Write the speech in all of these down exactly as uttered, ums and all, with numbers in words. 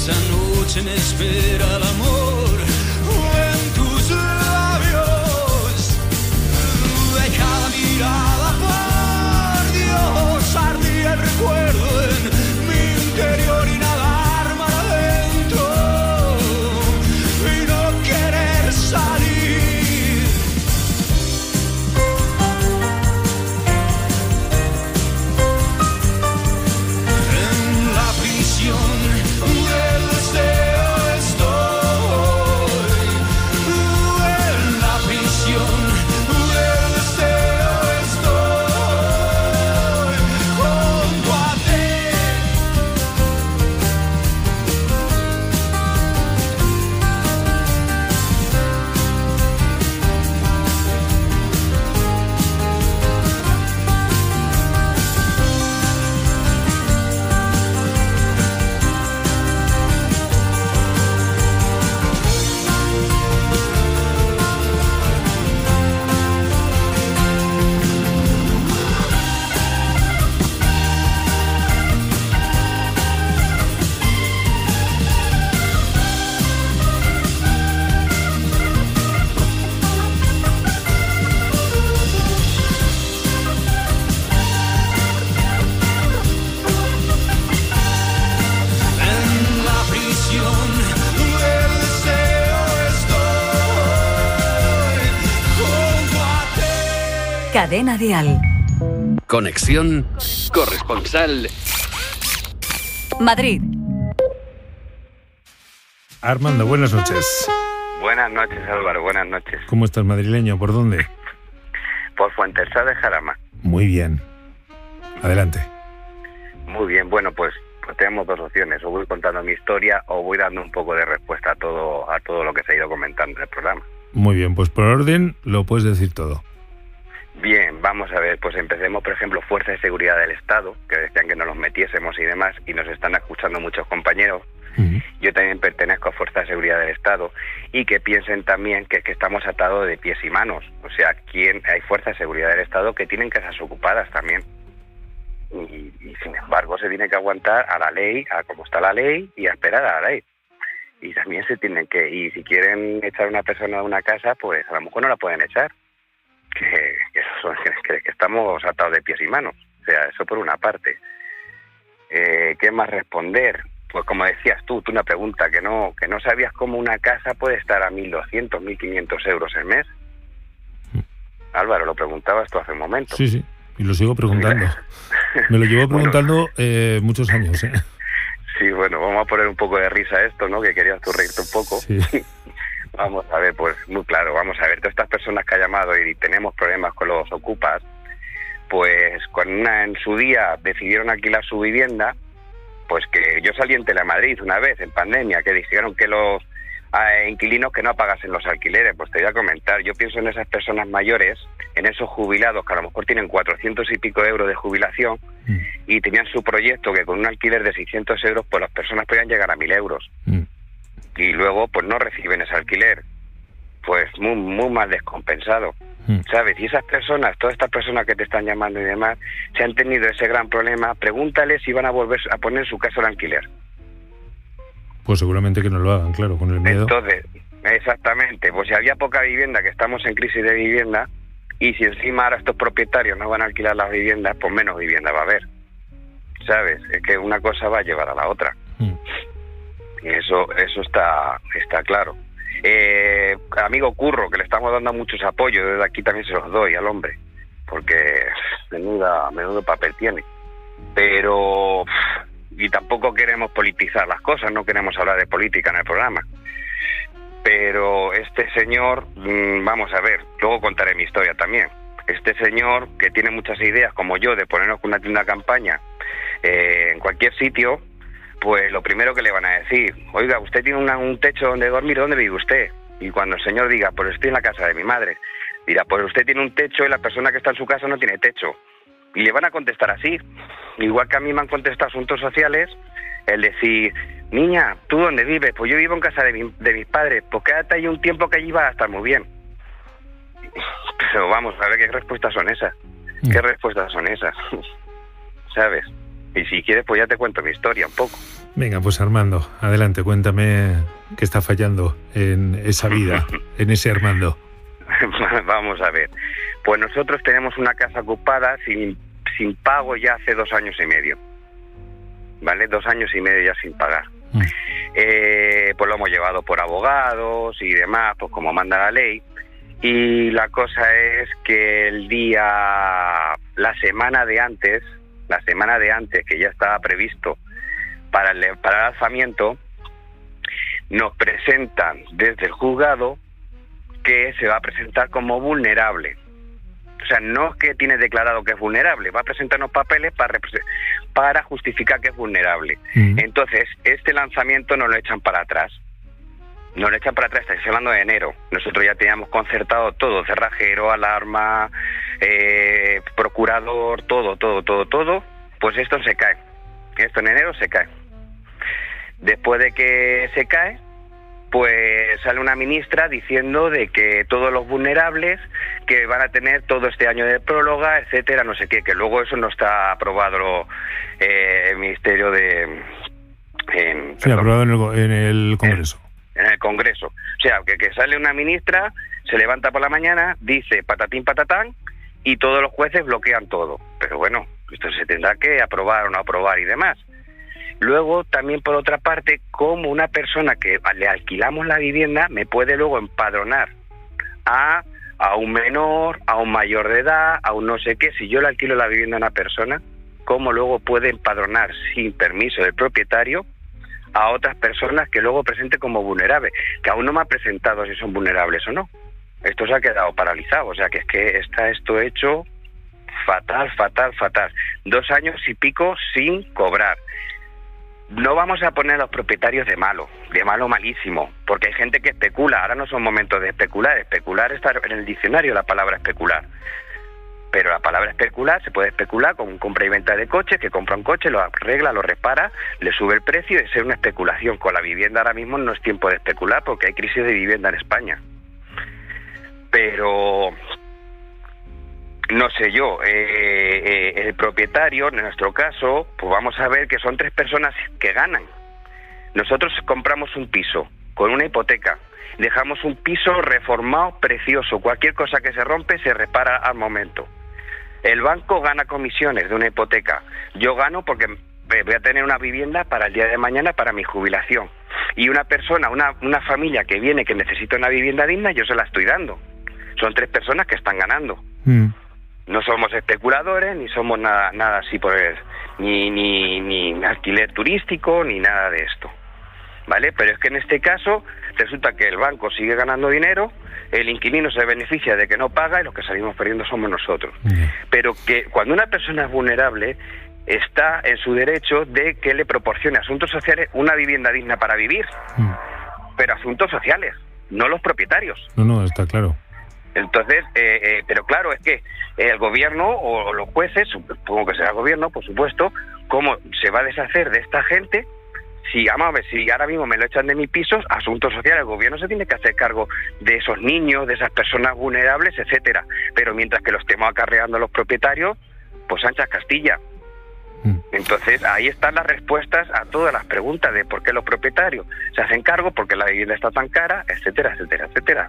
esa noche en espera el amor en tus labios. De cada mirada, por Dios, ardía el recuerdo en mi interior y nadar mar adentro y no querer salir. En la prisión del deseo estoy, en la prisión del deseo estoy, junto a ti. En la prisión del deseo estoy, junto a ti. Cadena Dial. Conexión corresponsal. Madrid. Armando, buenas noches. Buenas noches, Álvaro, buenas noches. ¿Cómo estás, madrileño? ¿Por dónde? Por Fuentesá de Jarama. Muy bien. Adelante. Muy bien, bueno, pues, pues tenemos dos opciones. O voy contando mi historia o voy dando un poco de respuesta a todo, a todo lo que se ha ido comentando en el programa. Muy bien, pues por orden lo puedes decir todo. Bien, vamos a ver, pues empecemos, por ejemplo, Fuerza de Seguridad del Estado, que decían que no los metiésemos y demás, y nos están escuchando muchos compañeros. Uh-huh. Yo también pertenezco a Fuerza de Seguridad del Estado, y que piensen también que, que estamos atados de pies y manos. O sea, ¿quién, hay Fuerzas de Seguridad del Estado que tienen casas ocupadas también. Y, y sin embargo se tiene que aguantar a la ley, a cómo está la ley, y a esperar a la ley. Y también se tienen que, y si quieren echar a una persona de una casa, pues a lo mejor no la pueden echar. Que, que, son, que, que estamos atados de pies y manos. O sea, eso por una parte. Eh, ¿Qué más responder? Pues como decías tú, tú una pregunta, que no que no sabías cómo una casa puede estar a mil doscientos, mil quinientos euros el mes. Álvaro, lo preguntabas tú hace un momento. Sí, sí, y lo sigo preguntando. Me lo llevo preguntando bueno, eh, muchos años, ¿eh? Sí, bueno, vamos a poner un poco de risa a esto, ¿no? Que querías tú reírte un poco. Sí. Vamos a ver, pues muy claro, vamos a ver, todas estas personas que ha llamado y tenemos problemas con los ocupas, pues cuando una, en su día decidieron alquilar su vivienda, pues que yo salí en Telemadrid una vez, en pandemia, que dijeron que los eh, inquilinos que no pagasen los alquileres. Pues te voy a comentar, yo pienso en esas personas mayores, en esos jubilados que a lo mejor tienen cuatrocientos y pico euros de jubilación mm. y tenían su proyecto que con un alquiler de seiscientos euros, pues las personas podían llegar a mil euros. Mm. Y luego pues no reciben ese alquiler, pues muy muy mal descompensado, mm. ¿sabes? Y esas personas, todas estas personas que te están llamando y demás, si han tenido ese gran problema, pregúntales si van a volver a poner su casa al alquiler. Pues seguramente que no lo hagan, claro, con el miedo. Entonces, exactamente, pues si había poca vivienda, que estamos en crisis de vivienda, y si encima ahora estos propietarios no van a alquilar las viviendas, pues menos vivienda va a haber, ¿sabes? Es que una cosa va a llevar a la otra. Mm. Y eso eso está está claro. Eh, amigo Curro, que le estamos dando muchos apoyos, desde aquí también se los doy al hombre, porque menuda, menudo papel tiene. Pero, y tampoco queremos politizar las cosas, no queremos hablar de política en el programa. Pero este señor, vamos a ver, luego contaré mi historia también. Este señor, que tiene muchas ideas, como yo, de ponernos con una tienda campaña eh, en cualquier sitio, pues lo primero que le van a decir, oiga, usted tiene una, un techo donde dormir, ¿dónde vive usted? Y cuando el señor diga, pues estoy en la casa de mi madre, dirá, pues usted tiene un techo y la persona que está en su casa no tiene techo. Y le van a contestar así, igual que a mí me han contestado asuntos sociales, el decir, niña, ¿tú dónde vives? Pues yo vivo en casa de, mi, de mis padres, pues quédate ahí un tiempo que allí va a estar muy bien. Pero vamos, a ver qué respuestas son esas, qué respuestas son esas, ¿sabes? Y si quieres, pues ya te cuento mi historia un poco. Venga, pues Armando, adelante, cuéntame qué está fallando en esa vida, en ese Armando. Vamos a ver. Pues nosotros tenemos una casa ocupada sin, sin pago ya hace dos años y medio. ¿Vale? Dos años y medio ya sin pagar. Mm. Eh, pues lo hemos llevado por abogados y demás, pues como manda la ley. Y la cosa es que el día, la semana de antes, la semana de antes que ya estaba previsto para el, para el alzamiento, nos presentan desde el juzgado que se va a presentar como vulnerable. O sea, no es que tiene declarado que es vulnerable, va a presentarnos papeles para para justificar que es vulnerable. Uh-huh. Entonces, este lanzamiento nos lo echan para atrás. Nos lo echan para atrás, estoy hablando de enero. Nosotros ya teníamos concertado todo, cerrajero, alarma, eh, procurador, todo, todo, todo, todo. Pues esto se cae. Esto en enero se cae. Después de que se cae, pues sale una ministra diciendo de que todos los vulnerables que van a tener todo este año de próloga, etcétera, no sé qué, que luego eso no está aprobado eh, el Ministerio de... En, sí, perdón, aprobado en el, en el Congreso. En, en el Congreso. O sea, que, que sale una ministra, se levanta por la mañana, dice patatín patatán, y todos los jueces bloquean todo. Pero bueno, esto se tendrá que aprobar o no aprobar y demás. Luego, también por otra parte, como una persona que le alquilamos la vivienda me puede luego empadronar a, a un menor, a un mayor de edad, a un no sé qué. Si yo le alquilo la vivienda a una persona, ¿cómo luego puede empadronar sin permiso del propietario a otras personas que luego presente como vulnerables? Que aún no me ha presentado si son vulnerables o no. Esto se ha quedado paralizado, o sea que es que está esto hecho fatal, fatal, fatal. Dos años y pico sin cobrar. No vamos a poner a los propietarios de malo, de malo malísimo, porque hay gente que especula. Ahora no son momentos de especular. Especular está en el diccionario la palabra especular. Pero la palabra especular, se puede especular con compra y venta de coches, que compra un coche, lo arregla, lo repara, le sube el precio y es una especulación. Con la vivienda ahora mismo no es tiempo de especular porque hay crisis de vivienda en España. Pero... no sé yo, eh, eh, el propietario, en nuestro caso, pues vamos a ver que son tres personas que ganan. Nosotros compramos un piso con una hipoteca, dejamos un piso reformado, precioso, cualquier cosa que se rompe se repara al momento. El banco gana comisiones de una hipoteca, yo gano porque voy a tener una vivienda para el día de mañana, para mi jubilación. Y una persona, una, una familia que viene que necesita una vivienda digna, yo se la estoy dando. Son tres personas que están ganando. Mm. No somos especuladores, ni somos nada nada así por el, ni, ni, ni alquiler turístico, ni nada de esto, ¿vale? Pero es que en este caso resulta que el banco sigue ganando dinero, el inquilino se beneficia de que no paga y los que salimos perdiendo somos nosotros. Yeah. Pero que cuando una persona es vulnerable está en su derecho de que le proporcione a asuntos sociales una vivienda digna para vivir, mm. pero asuntos sociales, no los propietarios. No, no, está claro. Entonces, eh, eh, pero claro, es que el gobierno o los jueces, supongo que será el gobierno, por supuesto, ¿cómo se va a deshacer de esta gente? Si, vamos a ver, si ahora mismo me lo echan de mis pisos, asuntos sociales, el gobierno se tiene que hacer cargo de esos niños, de esas personas vulnerables, etcétera. Pero mientras que lo estemos acarreando los propietarios, pues anchas Castilla. Entonces, ahí están las respuestas a todas las preguntas de por qué los propietarios se hacen cargo, por qué la vivienda está tan cara, etcétera, etcétera, etcétera.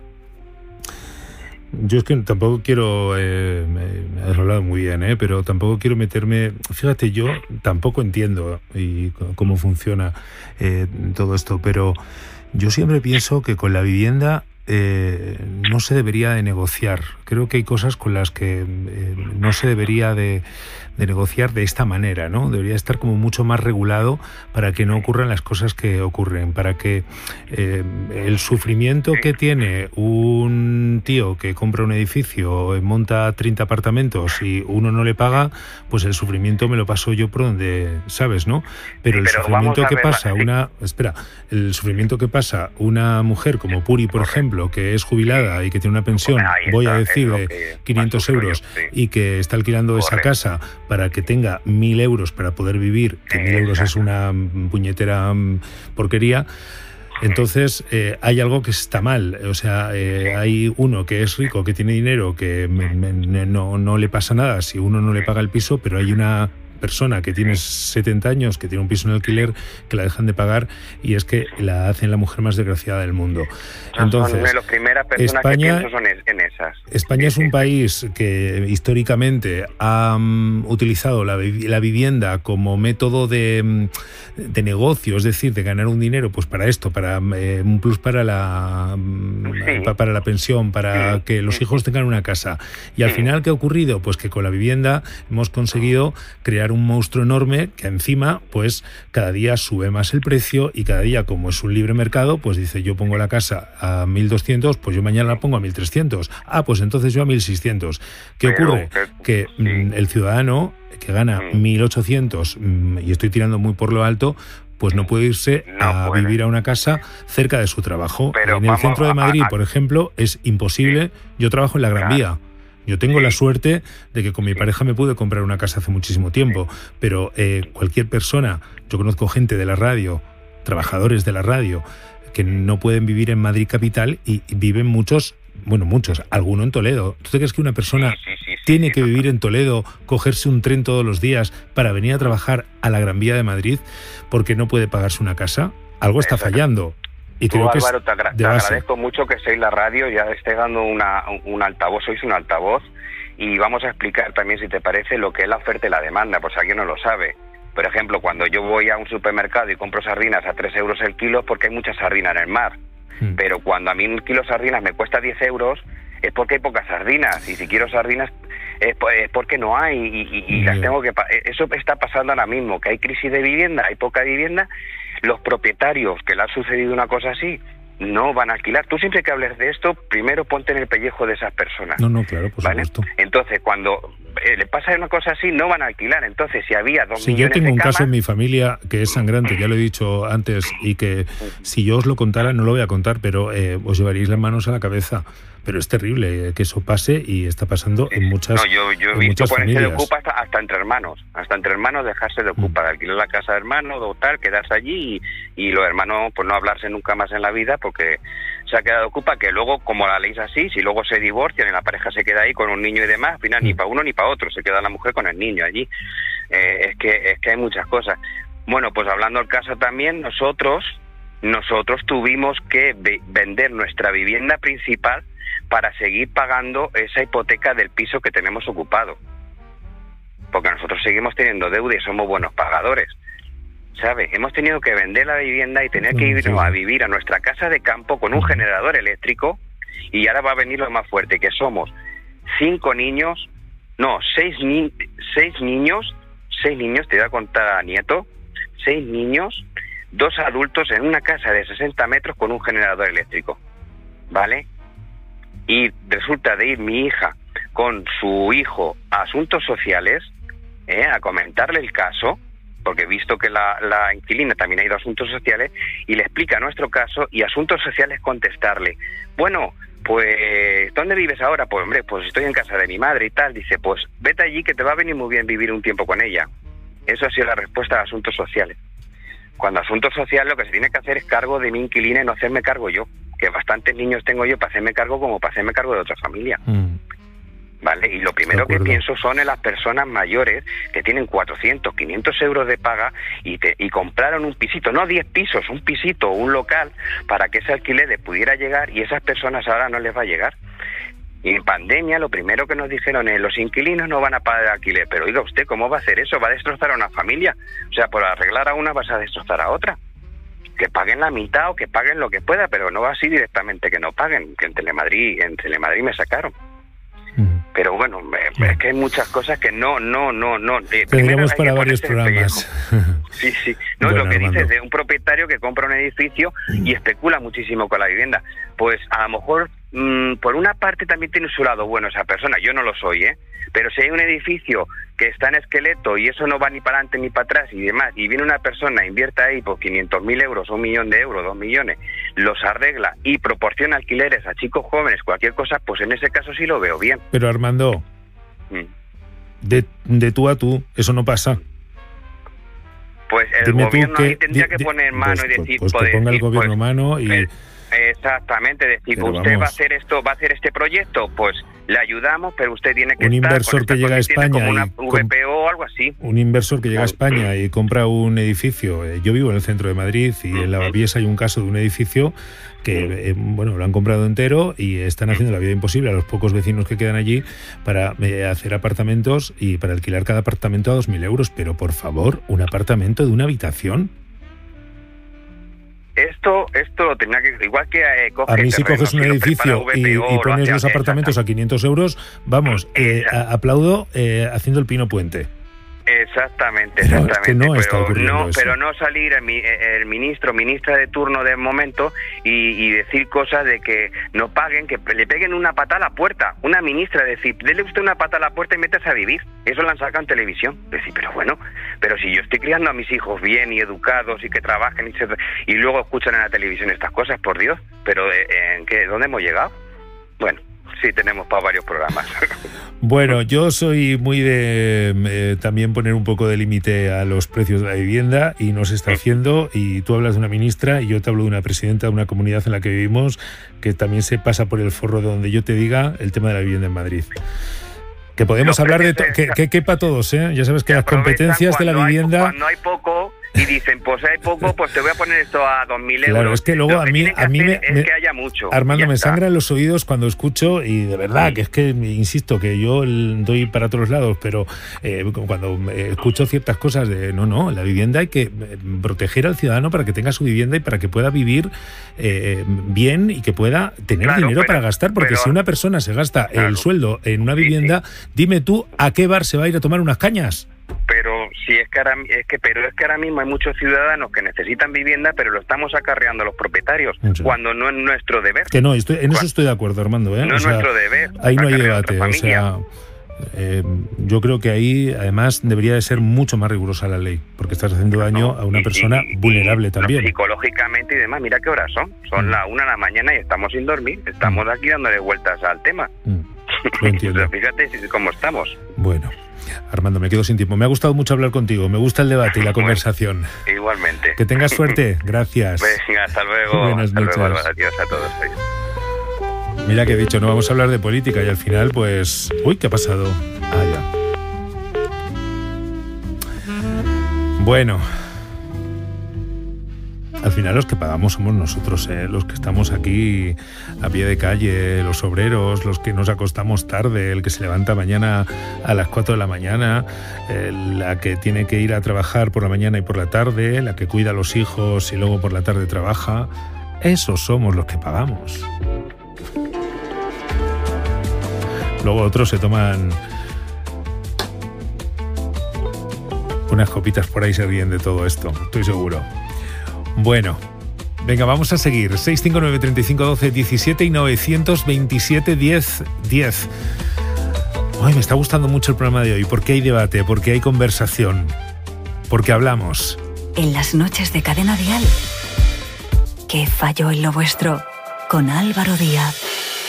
Yo es que tampoco quiero, eh, me has hablado muy bien, eh, pero tampoco quiero meterme, fíjate, yo tampoco entiendo y cómo funciona eh, todo esto, pero yo siempre pienso que con la vivienda eh, no se debería de negociar. Creo que hay cosas con las que eh, no se debería de, de negociar de esta manera, ¿no? Debería estar como mucho más regulado para que no ocurran las cosas que ocurren, para que eh, el sufrimiento que tiene un tío que compra un edificio, monta treinta apartamentos y uno no le paga, pues el sufrimiento me lo paso yo por donde, ¿sabes, no? Pero el Pero sufrimiento que pasa una... Espera, el sufrimiento que pasa una mujer como Puri, por ejemplo, que es jubilada y que tiene una pensión, voy a decir, de quinientos euros y que está alquilando esa casa para que tenga mil euros para poder vivir, que mil euros es una puñetera porquería. Entonces eh, hay algo que está mal, o sea, eh, hay uno que es rico, que tiene dinero, que me, me, no, no le pasa nada si uno no le paga el piso, pero hay una persona que tiene setenta años, que tiene un piso en alquiler, que la dejan de pagar y es que la hacen la mujer más desgraciada del mundo. Entonces, son de las primeras personas España, que pienso son en esas. España es un país que históricamente ha um, utilizado la, la vivienda como método de, de negocio, es decir, de ganar un dinero, pues para esto, para eh, un plus para la sí. para la pensión, para sí. que los hijos tengan una casa. Y al sí. final, ¿qué ha ocurrido? Pues que con la vivienda hemos conseguido crear un monstruo enorme que encima, pues cada día sube más el precio y cada día, como es un libre mercado, pues dice, yo pongo la casa a mil doscientos, pues yo mañana la pongo a mil trescientos. Ah, pues entonces yo a mil seiscientos. ¿Qué Pero, ocurre? Que sí. mm, el ciudadano que gana sí. mil ochocientos, mm, y estoy tirando muy por lo alto, pues no puede irse no a puede. vivir a una casa cerca de su trabajo. Pero en el centro de Madrid, a, a, por ejemplo, es imposible. Sí. Yo trabajo en la Gran Vía. Yo tengo sí. la suerte de que con mi pareja me pude comprar una casa hace muchísimo tiempo, pero eh, cualquier persona, yo conozco gente de la radio, trabajadores de la radio, que no pueden vivir en Madrid capital y viven muchos, bueno, muchos, alguno en Toledo. ¿Tú te crees que una persona sí, sí, sí, tiene sí, que vivir en Toledo, cogerse un tren todos los días para venir a trabajar a la Gran Vía de Madrid porque no puede pagarse una casa? Algo está fallando. Y Tú, creo que Álvaro, es te, agra- te base. agradezco mucho que seáis la radio, ya esté dando una, un altavoz, sois un altavoz, y vamos a explicar también, si te parece, lo que es la oferta y la demanda, por si alguien no lo sabe. Por ejemplo, cuando yo voy a un supermercado y compro sardinas a tres euros el kilo, porque hay mucha sardina en el mar. Mm. Pero cuando a mí un kilo de sardinas me cuesta diez euros, es porque hay pocas sardinas. Y si quiero sardinas, es, es porque no hay. Y, y, y las tengo que... Pa- Eso está pasando ahora mismo, que hay crisis de vivienda, hay poca vivienda. Los propietarios que le ha sucedido una cosa así no van a alquilar. Tú siempre que hables de esto, primero ponte en el pellejo de esas personas. No, no, claro, por ¿vale? supuesto. Entonces, cuando eh, le pasa una cosa así, no van a alquilar. Entonces, si había dos sí, millones yo tengo de un camas, caso en mi familia que es sangrante, ya lo he dicho antes, y que si yo os lo contara, no lo voy a contar, pero eh, os llevaréis las manos a la cabeza. Pero es terrible eh, que eso pase y está pasando en muchas no, yo, yo he en visto muchas ponerse familias. de ocupa hasta, hasta entre hermanos, hasta entre hermanos dejarse de ocupa, mm. alquilar la casa de hermanos o tal, quedarse allí y, y los hermanos pues no hablarse nunca más en la vida porque se ha quedado de ocupa, que luego como la ley es así, si luego se divorcian y la pareja se queda ahí con un niño y demás, al final mm. ni para uno ni para otro, se queda la mujer con el niño allí. Eh, es que es que hay muchas cosas. Bueno, pues hablando del caso también, nosotros nosotros tuvimos que ve- vender nuestra vivienda principal para seguir pagando esa hipoteca del piso que tenemos ocupado. Porque nosotros seguimos teniendo deuda y somos buenos pagadores, ¿sabes? Hemos tenido que vender la vivienda y tener que irnos a vivir a nuestra casa de campo con un generador eléctrico, y ahora va a venir lo más fuerte, que somos cinco niños, no, seis, ni- seis niños, seis niños, te voy a contar a nieto, seis niños, dos adultos en una casa de sesenta metros con un generador eléctrico, ¿vale? Y resulta de ir mi hija con su hijo a Asuntos Sociales, eh, a comentarle el caso, porque he visto que la, la inquilina también ha ido a Asuntos Sociales, y le explica nuestro caso, y Asuntos Sociales contestarle, bueno, pues, ¿dónde vives ahora? Pues, hombre, pues estoy en casa de mi madre y tal. Dice, pues, vete allí que te va a venir muy bien vivir un tiempo con ella. Eso ha sido la respuesta de Asuntos Sociales. Cuando Asuntos Sociales lo que se tiene que hacer es cargo de mi inquilina y no hacerme cargo yo, que bastantes niños tengo yo para hacerme cargo como para hacerme cargo de otra familia. Mm. ¿Vale? Y lo primero que pienso son en las personas mayores que tienen cuatrocientos, quinientos euros de paga y, te, y compraron un pisito, no diez pisos, un pisito o un local para que ese alquiler les pudiera llegar, y esas personas ahora no les va a llegar. Y en pandemia lo primero que nos dijeron es, los inquilinos no van a pagar el alquiler. Pero oiga usted, ¿cómo va a hacer eso? ¿Va a destrozar a una familia? O sea, por arreglar a una vas a destrozar a otra. Que paguen la mitad o que paguen lo que pueda, pero no va así directamente que no paguen, que en Telemadrid, en Telemadrid me sacaron. Mm. Pero bueno, me, es que hay muchas cosas que no, no, no, no. Eh, Tendremos para varios programas. Sí, sí. No es bueno, lo que Armando. dices de un propietario que compra un edificio mm. y especula muchísimo con la vivienda. Pues a lo mejor, mmm, por una parte también tiene su lado bueno esa persona, yo no lo soy, ¿eh? Pero si hay un edificio que está en esqueleto y eso no va ni para adelante ni para atrás y demás, y viene una persona, invierte ahí por quinientos mil euros, un millón de euros, dos millones, los arregla y proporciona alquileres a chicos jóvenes, cualquier cosa, pues en ese caso sí lo veo bien. Pero Armando, mm. de, de tú a tú, eso no pasa. Pues el Dime gobierno que, ahí tendría di, que poner mano pues, y decir... Pues poder que ponga decir, el gobierno pues, mano y... Exactamente, decir, Pero usted vamos. va a hacer esto, va a hacer este proyecto, pues le ayudamos, pero usted tiene que un estar inversor que llega a España como una y V P O o algo así. Un inversor que llega a España y compra un edificio. Eh, yo vivo en el centro de Madrid y en Lavapiés hay un caso de un edificio que, eh, bueno, lo han comprado entero y están haciendo la vida imposible a los pocos vecinos que quedan allí para eh, hacer apartamentos y para alquilar cada apartamento a dos mil euros. Pero, por favor, un apartamento de una habitación. Esto esto lo tenía que... Igual que eh, coge a mí si coges un edificio y, y pones los apartamentos a quinientos euros, vamos, eh, a, aplaudo eh, haciendo el Pino Puente. Exactamente, Pero exactamente. es que no está pero, ocurriendo no, eso. pero no salir el, el ministro, ministra de turno del momento y, y decir cosas de que no paguen, que le peguen una pata a la puerta. Una ministra decir, dele usted una pata a la puerta y métase a vivir. Eso lo han sacado en televisión. Decir, pero bueno, pero si yo estoy criando a mis hijos bien y educados y que trabajen y, se, y luego escuchan en la televisión estas cosas, por Dios. Pero ¿en qué? ¿Dónde hemos llegado? Bueno, sí, tenemos para varios programas. Bueno, yo soy muy de eh, también poner un poco de límite a los precios de la vivienda y no se está haciendo, y tú hablas de una ministra y yo te hablo de una presidenta de una comunidad en la que vivimos que también se pasa por el forro de donde yo te diga el tema de la vivienda en Madrid. Que podemos no, hablar de to- se, que, que quepa todos, ¿eh? Ya sabes que las competencias de la hay, vivienda... Cuando hay poco... Y dicen, pues hay poco, pues te voy a poner esto a dos mil euros. Claro, es que luego Lo que a mí, tiene que a mí me, hacer me- es que haya mucho. Armando, Ya me está. sangran los oídos cuando escucho, y de verdad, que es que, insisto, que yo el- doy para todos lados, pero eh, cuando eh, escucho ciertas cosas de, no, no, la vivienda hay que eh, proteger al ciudadano para que tenga su vivienda y para que pueda vivir eh, bien y que pueda tener Claro, dinero pero- para gastar, porque pero- si una persona se gasta Claro. el sueldo en una Sí, vivienda, dime tú, ¿a qué bar se va a ir a tomar unas cañas? Pero si es que ahora, es que pero es que ahora mismo hay muchos ciudadanos que necesitan vivienda, pero lo estamos acarreando a los propietarios, Sí. cuando no es nuestro deber. Que no, estoy, en eso estoy de acuerdo, Armando, ¿eh? No O es sea, nuestro deber. ahí no hay acarrear a debate, nuestra o sea, eh, yo creo que ahí además debería de ser mucho más rigurosa la ley, porque estás haciendo daño a una Y- persona y- y- vulnerable y, también. Psicológicamente y demás, mira qué horas son. Son Mm. la una de la mañana y estamos sin dormir. Estamos aquí dándole vueltas al tema. Mm, lo entiendo. Fíjate cómo estamos. Bueno, Armando, me quedo sin tiempo. Me ha gustado mucho hablar contigo, me gusta el debate y la Bueno. conversación. Igualmente. Que tengas suerte, gracias. Venga, hasta luego. Buenas hasta noches. luego. Adiós a todos. Adiós. Mira que he dicho, no vamos a hablar de política y al final, pues... Uy, ¿qué ha pasado? Ah, ya. Bueno, al final los que pagamos somos nosotros, ¿eh? Los que estamos aquí a pie de calle, los obreros, los que nos acostamos tarde, el que se levanta mañana a las cuatro de la mañana, eh, la que tiene que ir a trabajar por la mañana y por la tarde, la que cuida a los hijos y luego por la tarde trabaja. Esos somos los que pagamos. Luego otros se toman unas copitas por ahí y se ríen de todo esto, estoy seguro. Bueno, venga, vamos a seguir. seis cinco nueve, tres cinco, uno dos, uno siete y nueve dos siete, diez, diez. Ay, me está gustando mucho el programa de hoy, porque hay debate, porque hay conversación, porque hablamos. En las noches de Cadena Dial, ¿qué falló en lo vuestro? Con Álvaro Díaz.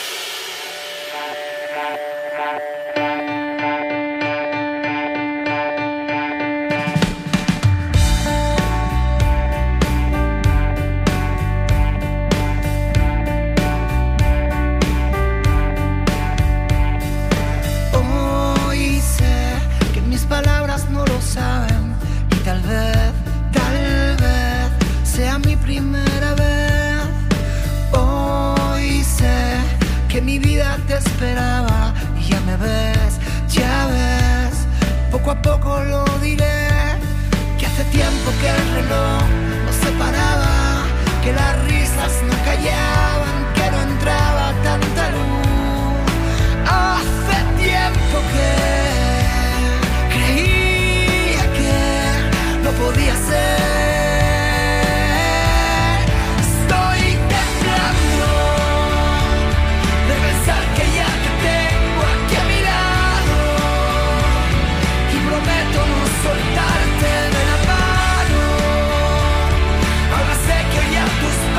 Hoy sé que mis palabras no lo saben y tal vez, tal vez sea mi primera vez. Hoy sé que mi vida te esperaba y ya me ves, ya ves. Poco a poco lo diré, que hace tiempo que el reloj nos separaba, que las risas no callaban, que no entraba tanta luz. Hace tiempo que creía que no podía ser. Estoy temblando de pensar que ya te tengo aquí a mi lado y prometo no soltarte de la mano. Ahora sé que hoy a tus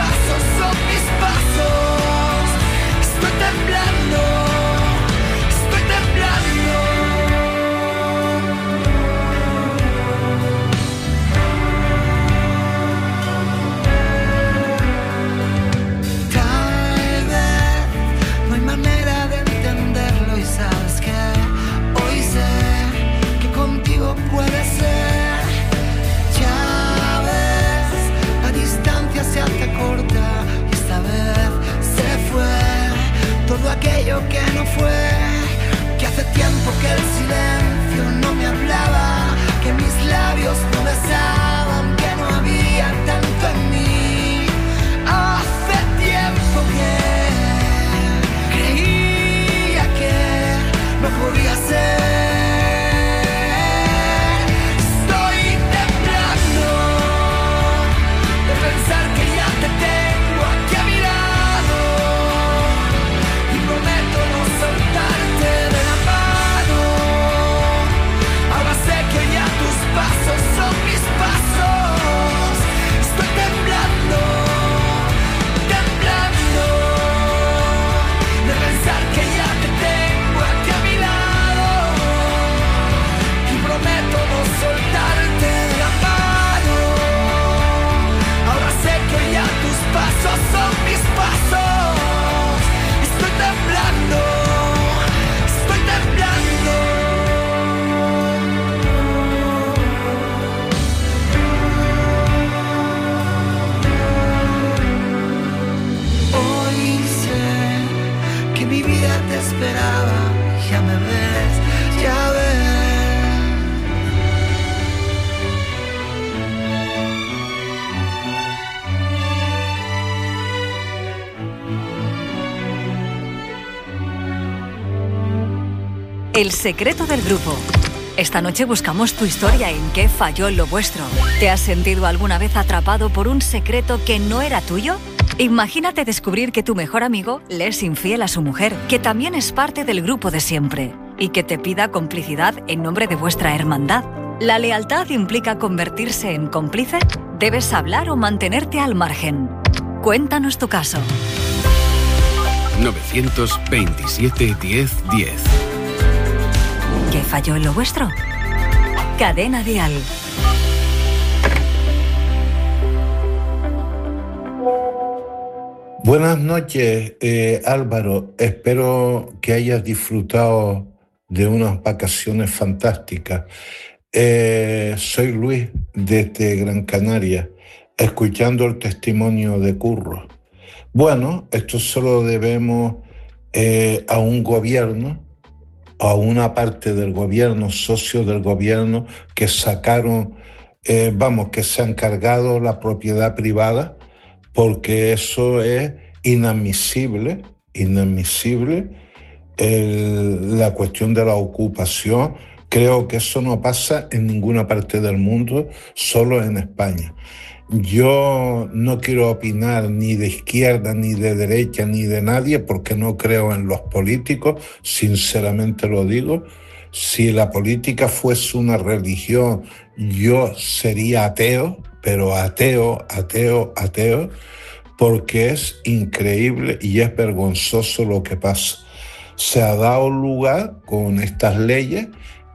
El secreto del grupo. Esta noche buscamos tu historia en qué falló en lo vuestro. ¿Te has sentido alguna vez atrapado por un secreto que no era tuyo? Imagínate descubrir que tu mejor amigo le es infiel a su mujer, que también es parte del grupo de siempre, y que te pida complicidad en nombre de vuestra hermandad. ¿La lealtad implica convertirse en cómplice? ¿Debes hablar o mantenerte al margen? Cuéntanos tu caso. nueve dos siete, diez, diez. ¿Qué falló en lo vuestro? Cadena Dial. Buenas noches, eh, Álvaro. Espero que hayas disfrutado de unas vacaciones fantásticas. Eh, soy Luis, desde Gran Canaria, escuchando el testimonio de Curro. Bueno, esto se lo debemos eh, a un gobierno, a una parte del gobierno, socios del gobierno, que sacaron, eh, vamos, que se han cargado la propiedad privada, porque eso es inadmisible, inadmisible, el, la cuestión de la ocupación. Creo que eso no pasa en ninguna parte del mundo, solo en España. Yo no quiero opinar ni de izquierda, ni de derecha, ni de nadie, porque no creo en los políticos, sinceramente lo digo. Si la política fuese una religión, yo sería ateo, pero ateo, ateo, ateo, porque es increíble y es vergonzoso lo que pasa. Se ha dado lugar con estas leyes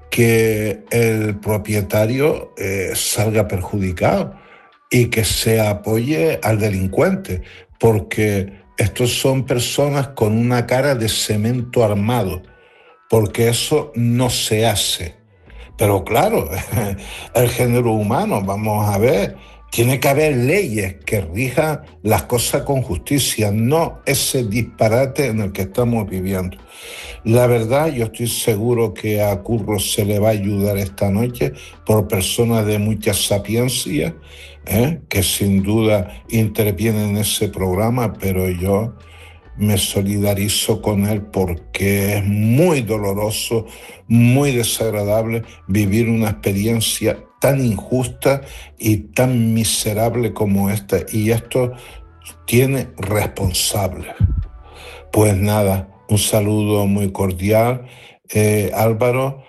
que el propietario eh, salga perjudicado y que se apoye al delincuente, porque estos son personas con una cara de cemento armado, porque eso no se hace. Pero claro, el género humano, vamos a ver, tiene que haber leyes que rijan las cosas con justicia, no ese disparate en el que estamos viviendo. La verdad, yo estoy seguro que a Curro se le va a ayudar esta noche por personas de mucha sapiencia, ¿eh? que sin duda intervienen en ese programa, pero yo me solidarizo con él porque es muy doloroso, muy desagradable vivir una experiencia tan injusta y tan miserable como esta, y esto tiene responsables. Pues nada, un saludo muy cordial, eh, Álvaro,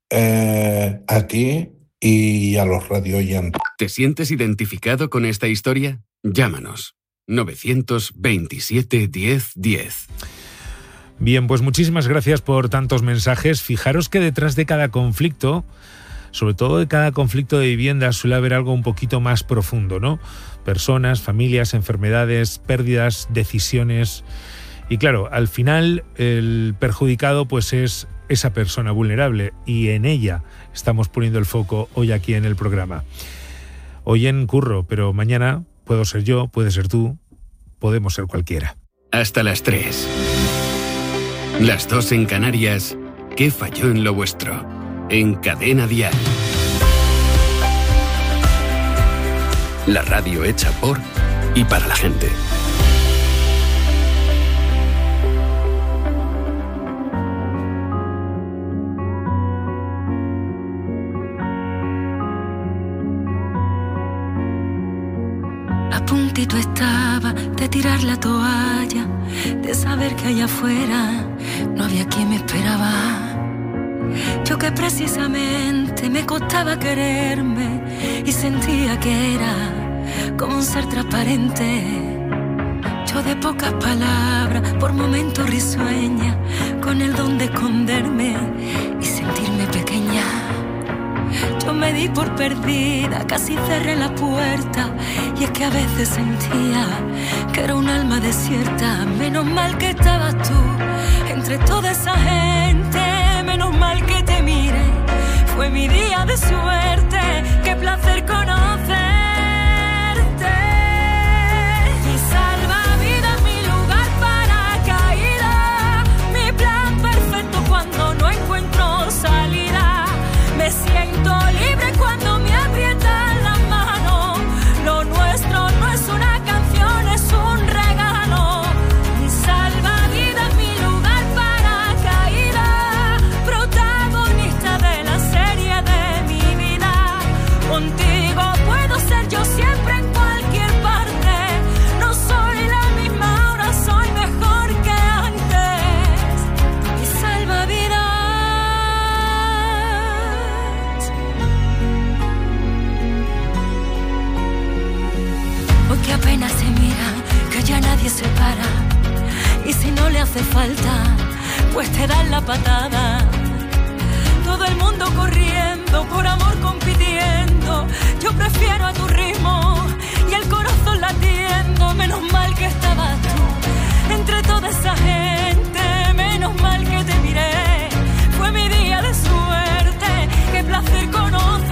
eh, a ti y a los radioyentes. ¿Te sientes identificado con esta historia? Llámanos. nueve dos siete, diez, diez. Bien, pues muchísimas gracias por tantos mensajes. Fijaros que detrás de cada conflicto, sobre todo de cada conflicto de vivienda, suele haber algo un poquito más profundo, ¿no? Personas, familias, enfermedades, pérdidas, decisiones. Y claro, al final el perjudicado pues es esa persona vulnerable, y en ella estamos poniendo el foco hoy aquí en el programa. Hoy en Curro, pero mañana puedo ser yo, puede ser tú, podemos ser cualquiera. Hasta las tres. Las dos en Canarias. ¿Qué falló en lo vuestro? En Cadena Dial. La radio hecha por y para la gente. A puntito estaba de tirar la toalla, de saber que allá afuera no había quien me esperaba. Yo que precisamente me costaba quererme y sentía que era como un ser transparente. Yo de pocas palabras, por momentos risueña, con el don de esconderme y sentirme pequeña. Yo me di por perdida, casi cerré la puerta, y es que a veces sentía que era un alma desierta. Menos mal que estabas tú entre toda esa gente, menos mal que te miré, fue mi día de suerte, qué placer conocerte. Mi salvavidas, mi lugar para caída, mi plan perfecto cuando no encuentro salida. Me siento libre cuando me aprietan las manos. Lo nuestro no es una canción, es un regalo. Mi salvavidas, mi lugar para caída, brutal. hace falta, pues te dan la patada. Todo el mundo corriendo, por amor compitiendo. Yo prefiero a tu ritmo y el corazón latiendo. Menos mal que estabas tú entre toda esa gente. Menos mal que te miré. Fue mi día de suerte. Qué placer conocerte.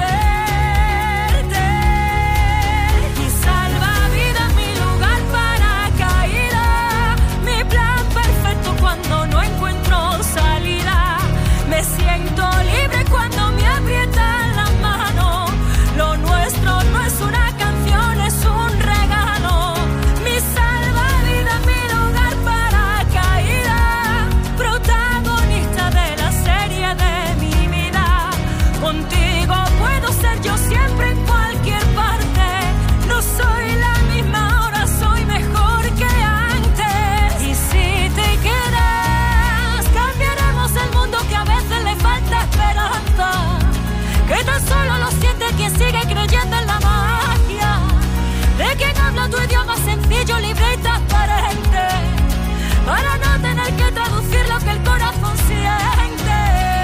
Mi salvavidas, mi lugar para caída. Mi plan perfecto cuando no encuentro salida. Me siento libre cuando me aprietan las manos. Lo nuestro no es una canción, es un regalo. Mi salvavidas, mi lugar para caída. Protagonista de la serie de mi vida. Contigo puedo ser yo siempre en cualquier parte. No soy la misma ahora, soy mejor que antes. Y si te quedas, cambiaremos el mundo que a veces le falta esperanza. Que tan solo lo siente quien sigue creyendo en la magia de quien habla tu idioma sencillo, libre y transparente, para no tener que traducir lo que el corazón siente.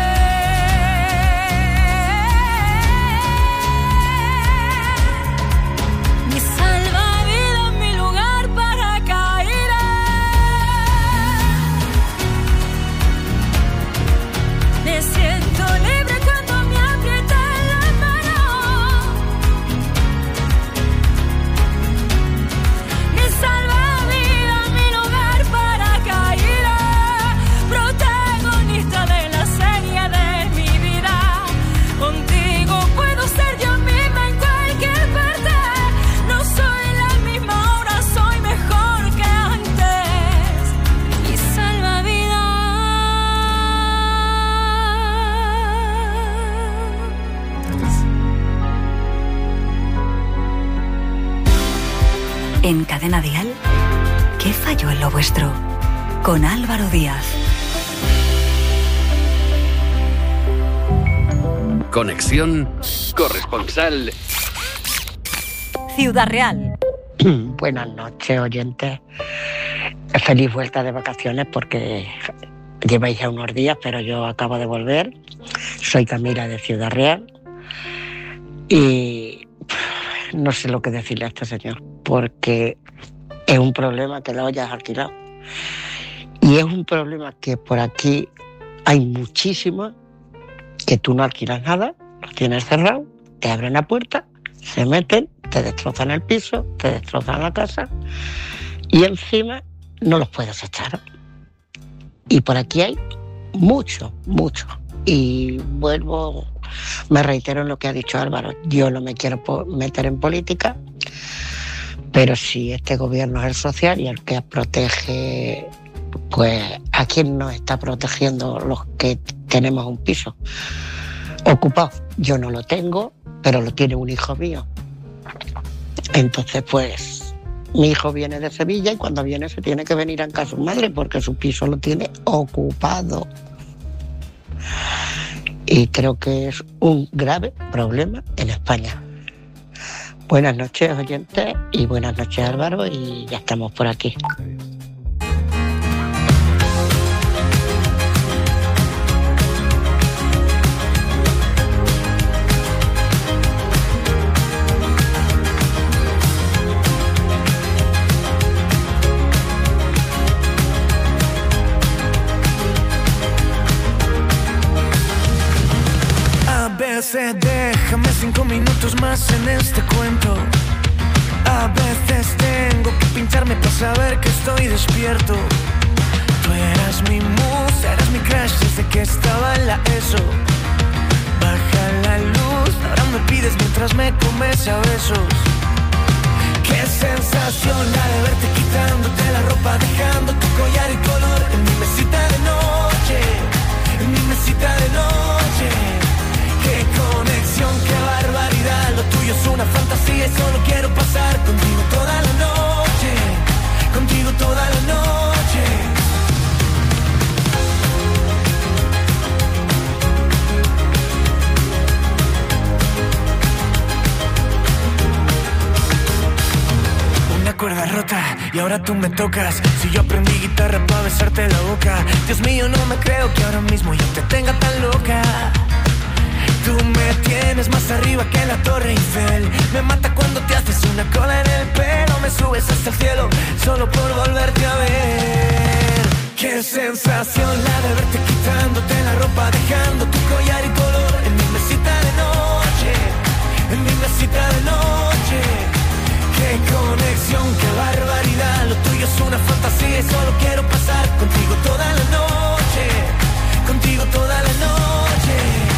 Mi salvavidas, mi lugar para caída. Me siento libre cuando me aprietan las manos. Mi salvavidas, mi lugar para caída. Protagonista de la serie de mi vida. Contigo puedo ser yo misma en cualquier parte. No soy la misma ahora, soy mejor que antes. Mi salvavidas. En Cadena Dial, ¿qué falló en lo vuestro? Con Álvaro Díaz. Conexión corresponsal. Ciudad Real. Buenas noches, oyentes. Feliz vuelta de vacaciones porque lleváis ya unos días, pero yo acabo de volver. Soy Camila de Ciudad Real y no sé lo que decirle a este señor, porque es un problema que lo hayas alquilado. Y es un problema que por aquí hay muchísimos que tú no alquilas nada, lo tienes cerrado, te abren la puerta, se meten, te destrozan el piso, te destrozan la casa y encima no los puedes echar. Y por aquí hay mucho, mucho. Y vuelvo, me reitero en lo que ha dicho Álvaro, yo no me quiero po- meter en política, pero si este gobierno es el social y el que protege, pues ¿a quién nos está protegiendo los que tenemos un piso ocupado? Yo no lo tengo, pero lo tiene un hijo mío. Entonces, pues, mi hijo viene de Sevilla y cuando viene se tiene que venir a casa su madre porque su piso lo tiene ocupado. Y creo que es un grave problema en España. Buenas noches, oyentes, y buenas noches, Álvaro, y ya estamos por aquí. Déjame cinco minutos más en este cuento. A veces tengo que pincharme para saber que estoy despierto. Tú eras mi musa, eras mi crush desde que estaba en la ESO. Baja la luz, ahora me pides mientras me comes a besos. Qué sensación la de verte quitándote la ropa, dejando tu collar y color en mi mesita de noche, en mi mesita de noche. Qué conexión, qué barbaridad. Lo tuyo es una fantasía y solo quiero pasar contigo toda la noche, contigo toda la noche. Una cuerda rota y ahora tú me tocas. Si yo aprendí guitarra para besarte la boca, Dios mío, no me creo que ahora mismo yo te tenga tan loca. Tú me tienes más arriba que la Torre Eiffel. Me mata cuando te haces una cola en el pelo. Me subes hasta el cielo solo por volverte a ver. Qué sensación la de verte quitándote la ropa, dejando tu collar y color en mi mesita de noche, en mi mesita de noche. Qué conexión, qué barbaridad. Lo tuyo es una fantasía y solo quiero pasar contigo toda la noche, contigo toda la noche.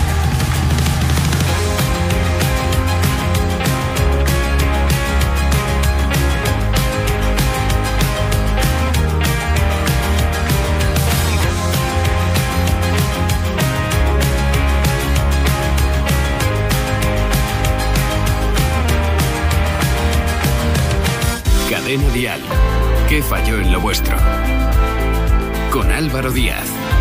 Cadena Dial. ¿Qué falló en lo vuestro? Con Álvaro Díaz.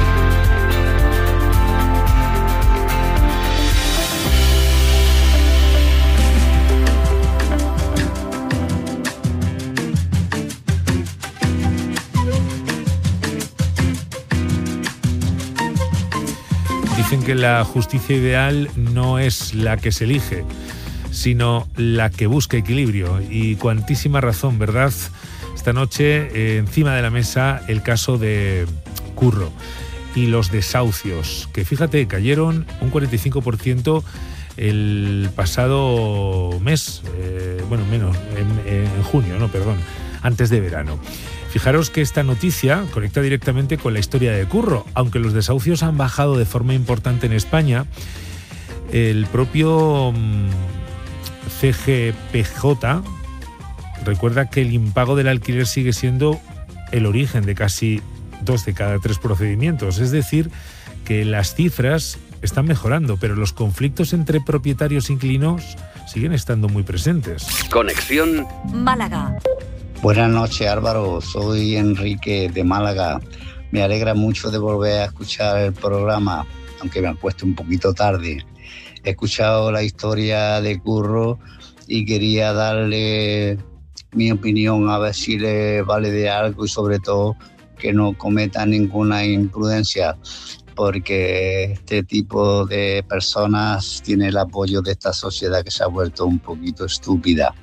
Dicen que la justicia ideal no es la que se elige, sino la que busca equilibrio. Y cuantísima razón, ¿verdad? Esta noche, eh, encima de la mesa, el caso de Curro y los desahucios, que fíjate, cayeron un cuarenta y cinco por ciento el pasado mes, eh, bueno, menos, en, en junio, no, perdón, antes de verano. Fijaros que esta noticia conecta directamente con la historia de Curro. Aunque los desahucios han bajado de forma importante en España, el propio C G P J recuerda que el impago del alquiler sigue siendo el origen de casi dos de cada tres procedimientos. Es decir, que las cifras están mejorando, pero los conflictos entre propietarios e inquilinos siguen estando muy presentes. Conexión Málaga. Buenas noches, Álvaro. Soy Enrique de Málaga. Me alegra mucho de volver a escuchar el programa, aunque me acueste un poquito tarde. He escuchado la historia de Curro y quería darle mi opinión, a ver si le vale de algo y sobre todo que no cometa ninguna imprudencia, porque este tipo de personas tiene el apoyo de esta sociedad que se ha vuelto un poquito estúpida.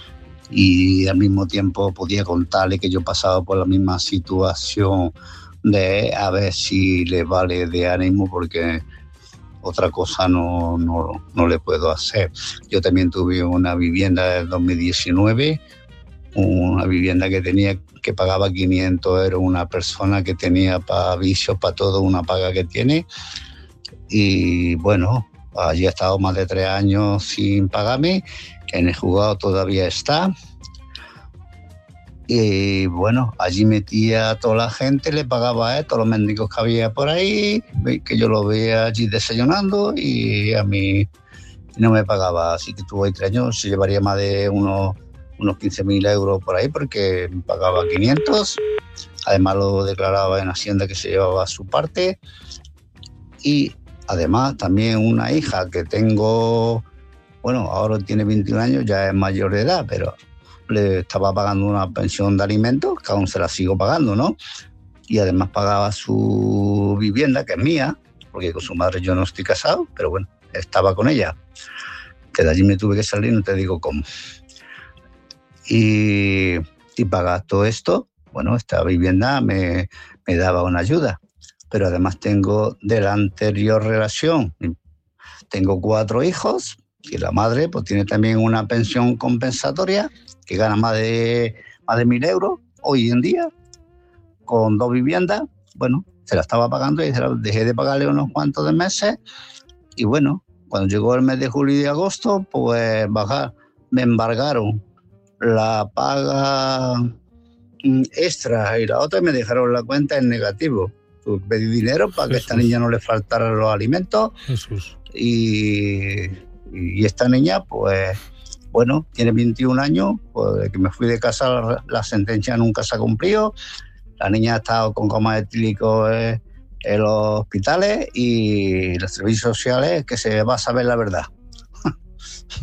Y al mismo tiempo podía contarle que yo he pasado por la misma situación, de a ver si le vale de ánimo, porque otra cosa no, no, no le puedo hacer. Yo también tuve una vivienda del dos mil diecinueve, una vivienda que tenía que pagaba quinientos euros, una persona que tenía para vicios, para todo, una paga que tiene. Y bueno, allí he estado más de tres años sin pagarme. En el juzgado todavía está. Y bueno, allí metía a toda la gente, le pagaba a todos los mendigos que había por ahí, que yo lo veía allí desayunando, y a mí no me pagaba. Así que tuve tres años, se llevaría más de unos, unos quince mil euros por ahí, porque me pagaba quinientos. Además lo declaraba en Hacienda que se llevaba su parte. Y además también una hija que tengo... Bueno, ahora tiene veintiún años, ya es mayor de edad, pero le estaba pagando una pensión de alimentos, que aún se la sigo pagando, ¿no? Y además pagaba su vivienda, que es mía, porque con su madre yo no estoy casado, pero bueno, estaba con ella. Que de allí me tuve que salir, no te digo cómo. Y, y pagar todo esto, bueno, esta vivienda me, me daba una ayuda. Pero además tengo de la anterior relación, tengo cuatro hijos, y la madre pues tiene también una pensión compensatoria que gana más de más de mil euros hoy en día, con dos viviendas. Bueno, se la estaba pagando y se la dejé de pagarle unos cuantos de meses. Y bueno, cuando llegó el mes de julio y de agosto, pues bajar, me embargaron la paga extra y la otra, y me dejaron la cuenta en negativo. Pedí dinero para Jesús. Que a esta niña no le faltaran los alimentos. Jesús. Y... Y esta niña, pues, bueno, tiene veintiún años, pues de que me fui de casa, la, la sentencia nunca se ha cumplido. La niña ha estado con coma etílico en, en los hospitales, y los servicios sociales, que se va a saber la verdad.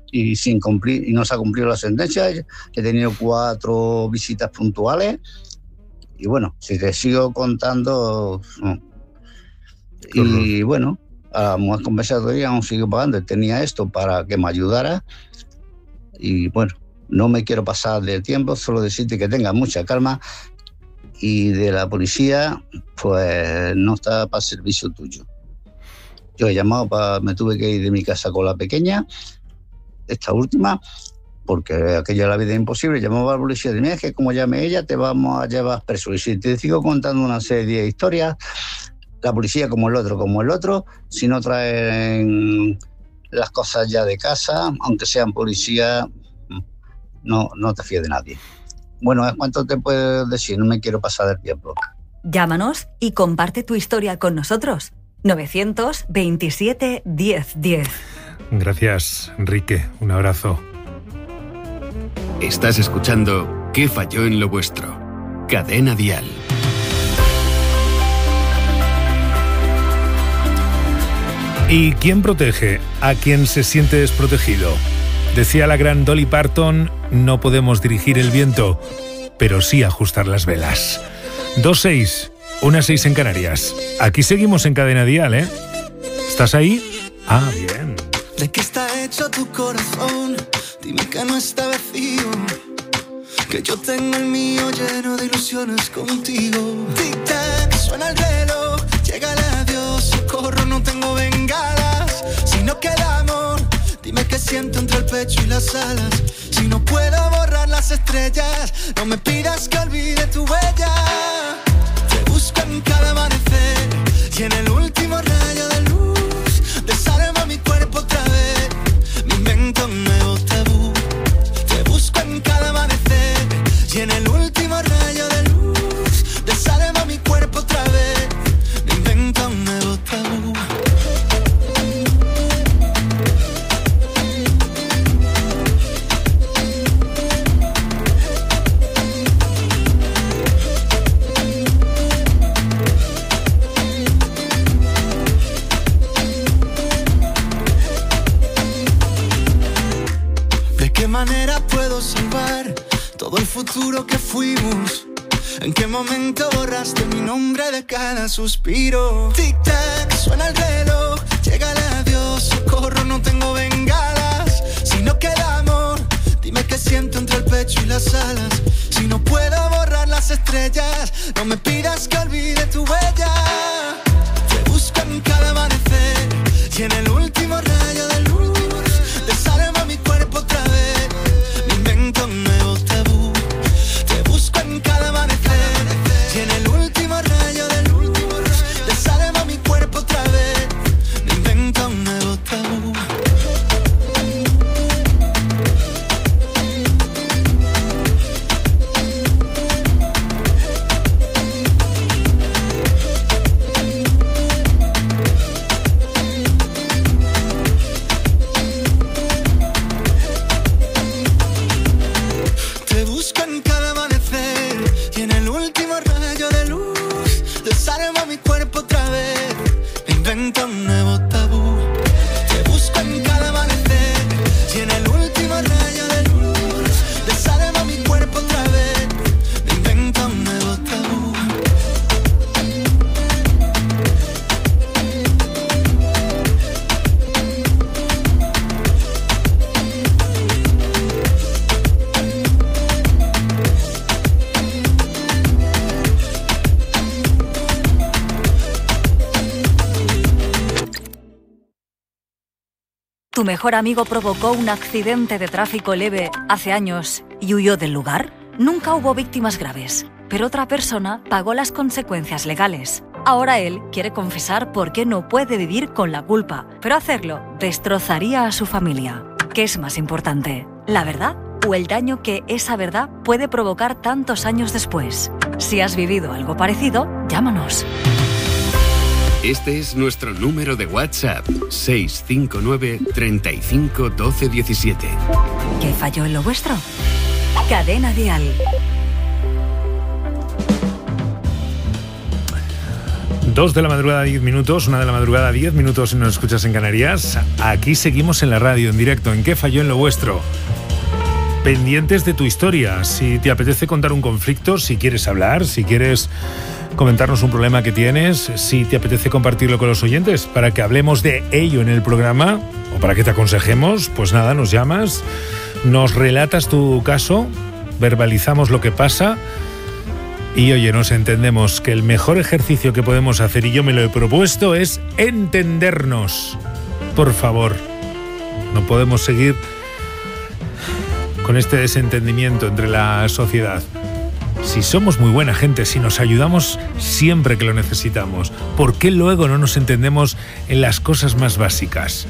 y sin cumplir, y no se ha cumplido la sentencia. He tenido cuatro visitas puntuales y bueno, si te sigo contando, no. Y bueno, a la mujer compensatoria aún sigo pagando. Tenía esto para que me ayudara y bueno, no me quiero pasar del tiempo, solo decirte que tengas mucha calma. Y de la policía, pues no está para servicio tuyo. Yo he llamado, para, me tuve que ir de mi casa con la pequeña, esta última, porque aquella la vida imposible. Llamaba a la policía y dije, mira, es que como llame ella, te vamos a llevar preso. Y si te sigo contando una serie de historias, la policía como el otro, como el otro, si no traen las cosas ya de casa, aunque sean policía, no, no te fíes de nadie. Bueno, ¿cuánto te puedo decir? No me quiero pasar del tiempo. Llámanos y comparte tu historia con nosotros. novecientos veintisiete diez diez. Gracias, Enrique. Un abrazo. Estás escuchando ¿Qué falló en lo vuestro? Cadena Dial. ¿Y quién protege a quien se siente desprotegido? Decía la gran Dolly Parton, no podemos dirigir el viento, pero sí ajustar las velas. Dos seis, una seis en Canarias. Aquí seguimos en Cadena Dial, ¿eh? ¿Estás ahí? Ah, bien. ¿De qué está hecho tu corazón? Dime que no está vacío, que yo tengo el mío lleno de ilusiones contigo. Tic-tac, suena el reloj, llega el adiós, socorro, no tengo bengalas. Si no queda amor, dime qué siento entre el pecho y las alas. Si no puedo borrar las estrellas, no me pidas que olvide tu huella. Te busco en cada amanecer y en el último rayo de luz desarma mi cuerpo otra vez, me invento un nuevo tabú. Te busco en cada amanecer y en el último rayo de luz desarma mi cuerpo otra vez, me invento un nuevo tabú. ¿De qué manera puedo salvar todo el futuro que fuimos? ¿En qué momento borraste mi nombre de cada suspiro? Tic-tac, suena el reloj, llega el adiós, socorro, no tengo bengalas. Si no queda amor, dime qué siento entre el pecho y las alas. Si no puedo borrar las estrellas, no me pidas que olvide tu huella. Te busco en cada amanecer y en el último rayo de luz desarma mi cuerpo otra vez, me invento un nuevo tabú. Te busco en cada amanecer y en el último rayo de luz desarma mi cuerpo otra vez, me invento un nuevo tabú. Te busco en cada amanecer y en el último rayo de luz desarma mi cuerpo otra vez, me invento un nuevo tabú. Te busco en cada amanecer y en el último rayo de luz desarma mi cuerpo otra vez, me invento un nuevo tabú. ¿Tu mejor amigo provocó un accidente de tráfico leve hace años y huyó del lugar? Nunca hubo víctimas graves, pero otra persona pagó las consecuencias legales. Ahora él quiere confesar por qué no puede vivir con la culpa, pero hacerlo destrozaría a su familia. ¿Qué es más importante, la verdad o el daño que esa verdad puede provocar tantos años después? Si has vivido algo parecido, llámanos. Este es nuestro número de WhatsApp, seis cinco nueve, treinta y cinco, doce diecisiete. ¿Qué falló en lo vuestro? Cadena Dial. Dos de la madrugada, diez minutos, una de la madrugada, diez minutos si nos escuchas en Canarias. Aquí seguimos en la radio, en directo, en ¿Qué falló en lo vuestro? Pendientes de tu historia. Si te apetece contar un conflicto, si quieres hablar, si quieres comentarnos un problema que tienes, si te apetece compartirlo con los oyentes para que hablemos de ello en el programa o para que te aconsejemos, pues nada, nos llamas, nos relatas tu caso, verbalizamos lo que pasa. Y oye, nos entendemos que el mejor ejercicio que podemos hacer, y yo me lo he propuesto, es entendernos. Por favor, no podemos seguir con este desentendimiento entre la sociedad. Si somos muy buena gente, si nos ayudamos siempre que lo necesitamos, ¿por qué luego no nos entendemos en las cosas más básicas?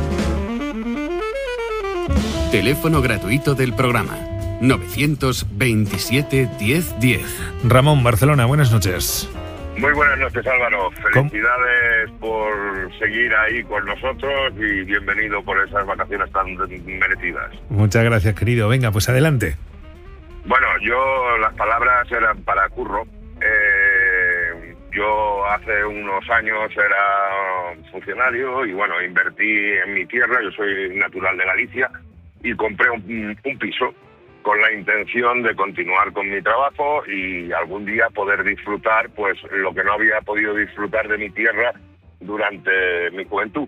Teléfono gratuito del programa novecientos veintisiete diez diez. Ramón, Barcelona, buenas noches. Muy buenas noches, Álvaro. Felicidades ¿Cómo? por seguir ahí con nosotros y bienvenido por esas vacaciones tan merecidas. Muchas gracias, querido. Venga, pues adelante. Bueno, yo, las palabras eran para Curro. Eh, yo hace unos años era funcionario y bueno, invertí en mi tierra. Yo soy natural de Galicia y compré un, un piso con la intención de continuar con mi trabajo y algún día poder disfrutar pues lo que no había podido disfrutar de mi tierra durante mi juventud.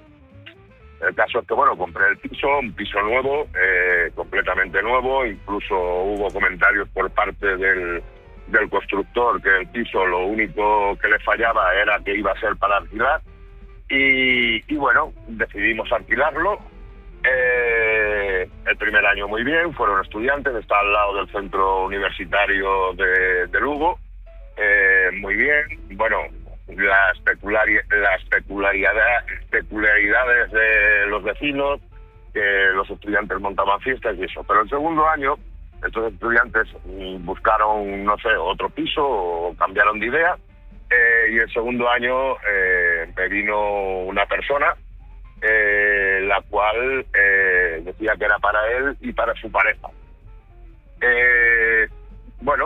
El caso es que, bueno, compré el piso, un piso nuevo, eh, completamente nuevo, incluso hubo comentarios por parte del, del constructor que el piso lo único que le fallaba era que iba a ser para alquilar y, y bueno, decidimos alquilarlo. Eh, el primer año muy bien, fueron estudiantes, está al lado del centro universitario de, de Lugo, eh, muy bien, bueno, las, peculari las peculiaridad peculiaridades de los vecinos, que los estudiantes montaban fiestas y eso, pero el segundo año estos estudiantes buscaron, no sé, otro piso o cambiaron de idea, eh, y el segundo año eh, me vino una persona Eh, la cual eh, decía que era para él y para su pareja. Eh, bueno,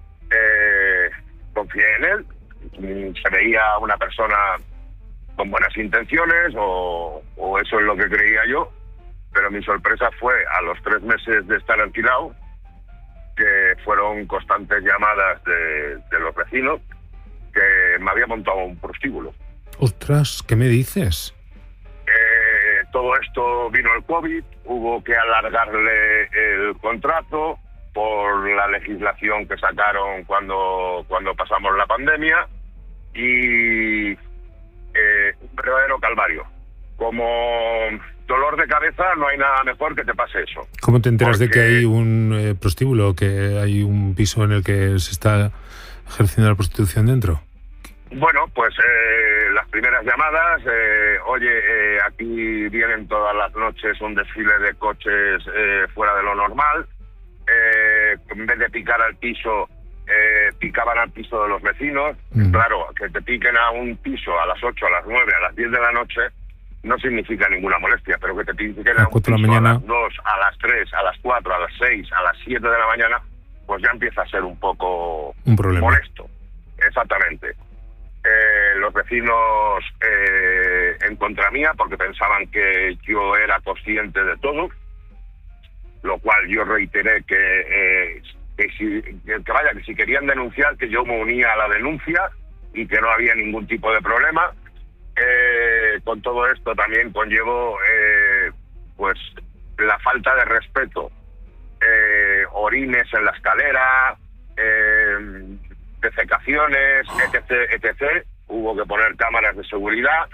eh, confié en él, se veía una persona con buenas intenciones, o, o eso es lo que creía yo, pero mi sorpresa fue a los tres meses de estar alquilado, que fueron constantes llamadas de, de los vecinos, que me había montado un prostíbulo. Ostras, ¿qué me dices? Eh, todo esto vino el COVID, hubo que alargarle el contrato por la legislación que sacaron cuando, cuando pasamos la pandemia y eh, un verdadero calvario. Como dolor de cabeza no hay nada mejor que te pase eso. ¿Cómo te enteras Porque... de que hay un eh, prostíbulo, que hay un piso en el que se está ejerciendo la prostitución dentro? Bueno, pues eh, las primeras llamadas, eh, oye, eh, aquí vienen todas las noches un desfile de coches eh, fuera de lo normal, eh, en vez de picar al piso, eh, picaban al piso de los vecinos. Mm. Claro, que te piquen a un piso a las ocho, a las nueve, a las diez de la noche, no significa ninguna molestia, pero que te piquen a, a un piso mañana. a las dos, a las tres, a las cuatro, a las seis, a las siete de la mañana, pues ya empieza a ser un poco un problema. molesto. Exactamente. Eh, los vecinos eh, en contra mía porque pensaban que yo era consciente de todo, lo cual yo reiteré que, eh, que, si, que vaya, que si querían denunciar, que yo me unía a la denuncia y que no había ningún tipo de problema. Eh, con todo esto también conllevó eh, pues la falta de respeto, eh, orines en la escalera, eh, defecaciones, etc, etcétera. Hubo que poner cámaras de seguridad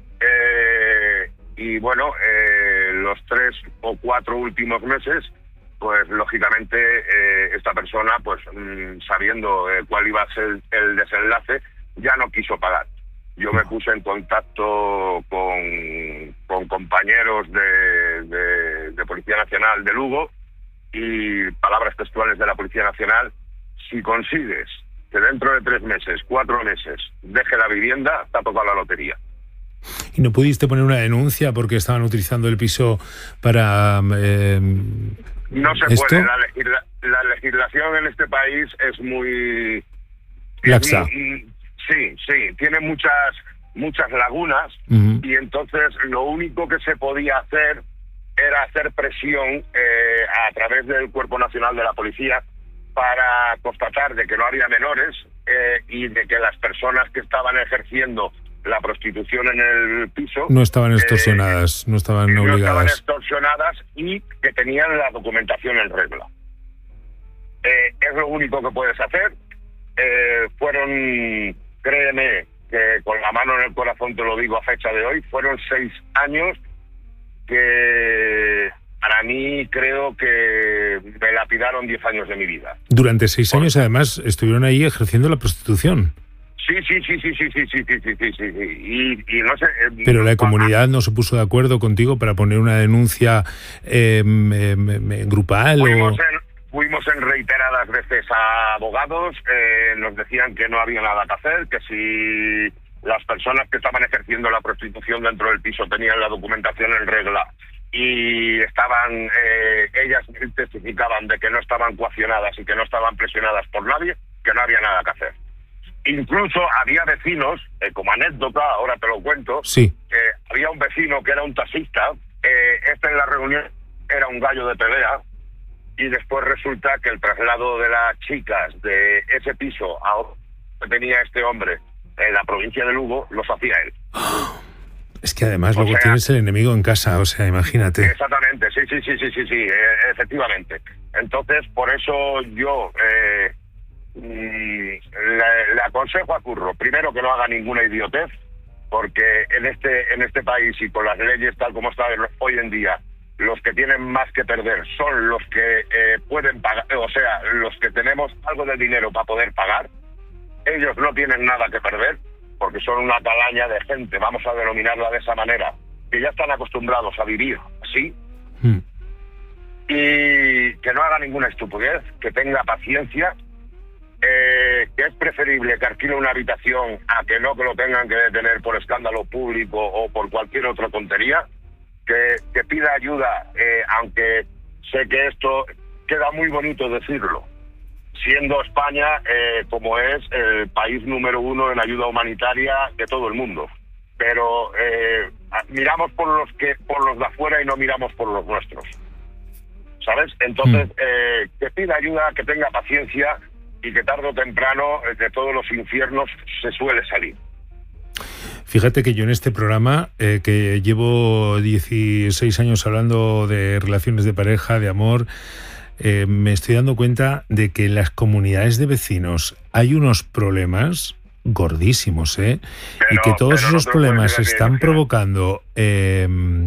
eh, y bueno, eh, los tres o cuatro últimos meses, pues lógicamente eh, esta persona, pues mmm, sabiendo eh, cuál iba a ser el desenlace, ya no quiso pagar. Yo me puse en contacto con, con compañeros de, de, de Policía Nacional de Lugo y palabras textuales de la Policía Nacional: si consigues que dentro de tres meses, cuatro meses, deje la vivienda, te ha tocado la lotería. ¿Y no pudiste poner una denuncia porque estaban utilizando el piso para eh, no se ¿esto? puede. La, legisla, la legislación en este país es muy... laxa. Es muy, Sí, sí, tiene muchas muchas lagunas Uh-huh. y entonces lo único que se podía hacer era hacer presión eh, a través del Cuerpo Nacional de la Policía para constatar de que no había menores eh, y de que las personas que estaban ejerciendo la prostitución en el piso No estaban extorsionadas, eh, no estaban no obligadas. estaban extorsionadas y que tenían la documentación en regla. Eh, es lo único que puedes hacer. Eh, fueron, créeme, que con la mano en el corazón te lo digo a fecha de hoy, fueron seis años que para mí creo que me lapidaron diez años de mi vida. Durante seis años, además, estuvieron ahí ejerciendo la prostitución. Sí, sí, sí, sí, sí, sí, sí, sí, sí, sí, sí, sí. Y, y no sé... Eh, Pero la comunidad no se puso de acuerdo contigo para poner una denuncia eh, eh, eh, grupal fuimos o... En, fuimos en reiteradas veces a abogados, eh, nos decían que no había nada que hacer, que si las personas que estaban ejerciendo la prostitución dentro del piso tenían la documentación en regla y estaban, eh, ellas testificaban de que no estaban coaccionadas y que no estaban presionadas por nadie, que no había nada que hacer. Incluso había vecinos, eh, como anécdota, ahora te lo cuento, sí. eh, había un vecino que era un taxista, eh, este en la reunión era un gallo de pelea, y después resulta que el traslado de las chicas de ese piso a otro que tenía este hombre en la provincia de Lugo, los hacía él. Es que además O luego sea, tienes el enemigo en casa, o sea, imagínate. Exactamente, sí, sí, sí, sí, sí, sí, eh, efectivamente. Entonces, por eso yo eh, le, le aconsejo a Curro, primero que no haga ninguna idiotez, porque en este en este país y con las leyes tal como están hoy en día, los que tienen más que perder son los que eh, pueden pagar, o sea, los que tenemos algo de dinero para poder pagar. Ellos no tienen nada que perder, porque son una calaña de gente, vamos a denominarla de esa manera, que ya están acostumbrados a vivir así. Mm. Y que no haga ninguna estupidez, que tenga paciencia, eh, que es preferible que alquile una habitación a que no que lo tengan que detener por escándalo público o por cualquier otra tontería, que, que pida ayuda, eh, aunque sé que esto queda muy bonito decirlo, siendo España, eh, como es, el país número uno en ayuda humanitaria de todo el mundo. Pero eh, miramos por los que por los de afuera y no miramos por los nuestros, ¿sabes? Entonces, mm. eh, que pida ayuda, que tenga paciencia y que tarde o temprano eh, de todos los infiernos se suele salir. Fíjate que yo en este programa, eh, que llevo dieciséis años hablando de relaciones de pareja, de amor, eh, me estoy dando cuenta de que en las comunidades de vecinos hay unos problemas gordísimos, ¿eh? Pero, y que todos esos no problemas están provocando eh,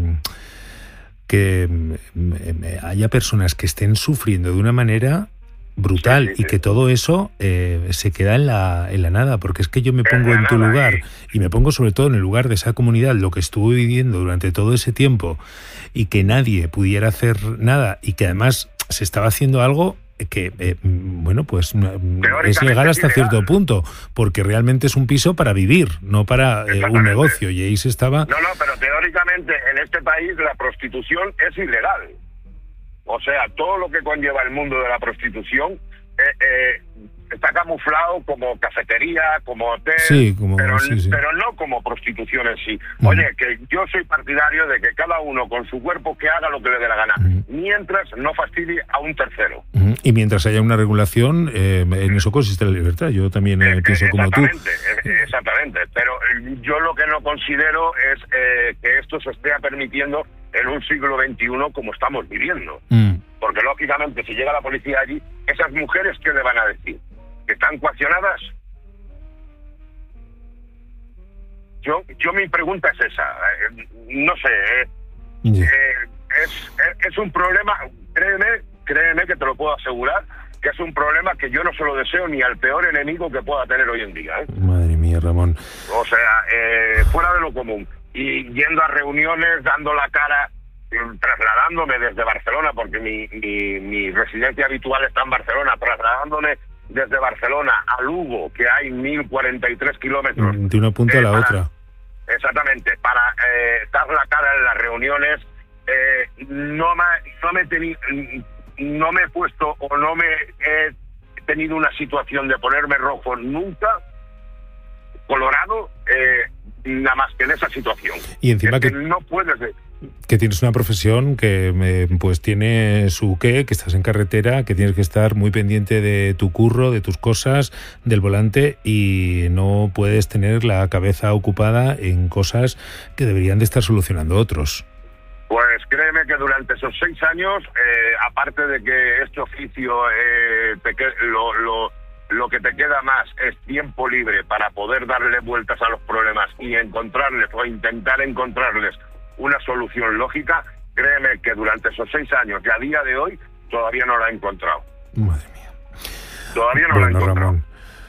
que eh, haya personas que estén sufriendo de una manera brutal, sí, sí, y que sí. todo eso eh, se queda en la, en la nada, porque es que yo me pongo en, en tu nada, lugar, ¿eh? Y me pongo sobre todo en el lugar de esa comunidad, lo que estuve viviendo durante todo ese tiempo, y que nadie pudiera hacer nada, y que además se estaba haciendo algo que, eh, bueno, pues es legal hasta es cierto punto, porque realmente es un piso para vivir, no para eh, un negocio, y ahí se estaba... No, no, pero teóricamente en este país la prostitución es ilegal. O sea, todo lo que conlleva el mundo de la prostitución eh, eh, está camuflado como cafetería, como hotel, sí, como, pero, sí, sí. pero no como prostitución en sí. Mm. Oye, que yo soy partidario de que cada uno con su cuerpo que haga lo que le dé la gana, mm. mientras no fastidie a un tercero. Mm. Y mientras haya una regulación, eh, en eso consiste la libertad. Yo también eh, eh, pienso como tú. Exactamente, exactamente. Pero eh, yo lo que no considero es eh, que esto se esté permitiendo en un siglo veintiuno como estamos viviendo. Mm. Porque, lógicamente, si llega la policía allí, esas mujeres, ¿qué le van a decir? ¿Que están coaccionadas? Yo, yo mi pregunta es esa. Eh, no sé. Eh, yeah. eh, es, es, es un problema, créeme, créeme que te lo puedo asegurar, que es un problema que yo no se lo deseo ni al peor enemigo que pueda tener hoy en día. ¿eh? Madre mía, Ramón. O sea, eh, fuera de lo común. Y yendo a reuniones, dando la cara, trasladándome desde Barcelona, porque mi, mi, mi residencia habitual está en Barcelona, trasladándome desde Barcelona a Lugo, que hay mil cuarenta y tres kilómetros. De una punta eh, a la para, otra. Exactamente, para eh, dar la cara en las reuniones, eh, no me, no, me teni, no me he puesto o no me he tenido una situación de ponerme rojo nunca, colorado eh, nada más que en esa situación. Y encima es que, que no puedes... que tienes una profesión que eh, pues tiene su qué, que estás en carretera, que tienes que estar muy pendiente de tu curro, de tus cosas, del volante, y no puedes tener la cabeza ocupada en cosas que deberían de estar solucionando otros. Pues créeme que durante esos seis años, eh, aparte de que este oficio, eh, te que, lo, lo, lo que te queda más es tiempo libre para poder darle vueltas a los problemas y encontrarles o intentar encontrarles una solución lógica, créeme que durante esos seis años y a día de hoy todavía no la he encontrado. Madre mía. Todavía no bueno, la he encontrado. Ramón.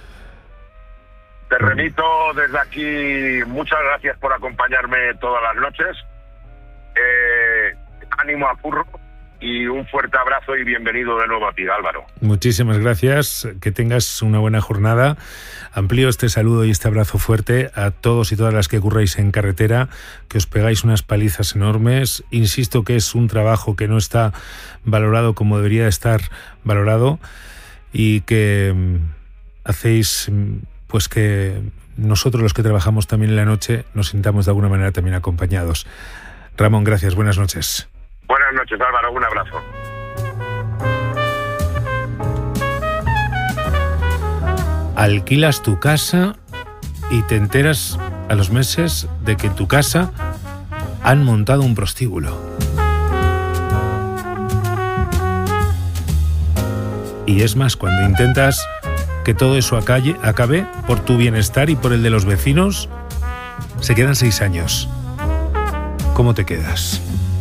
Te remito desde aquí, muchas gracias por acompañarme todas las noches. Eh, ánimo a curro y un fuerte abrazo y bienvenido de nuevo a ti, Álvaro. Muchísimas gracias, que tengas una buena jornada. Amplío este saludo y este abrazo fuerte a todos y todas las que curráis en carretera, que os pegáis unas palizas enormes. Insisto que es un trabajo que no está valorado como debería estar valorado y que mm, hacéis mm, pues que nosotros los que trabajamos también en la noche nos sintamos de alguna manera también acompañados. Ramón, gracias, buenas noches. Buenas noches, Álvaro, un abrazo. Alquilas tu casa y te enteras a los meses de que en tu casa han montado un prostíbulo. Y es más, cuando intentas que todo eso acabe, acabe por tu bienestar y por el de los vecinos, se quedan seis años. ¿Cómo te quedas?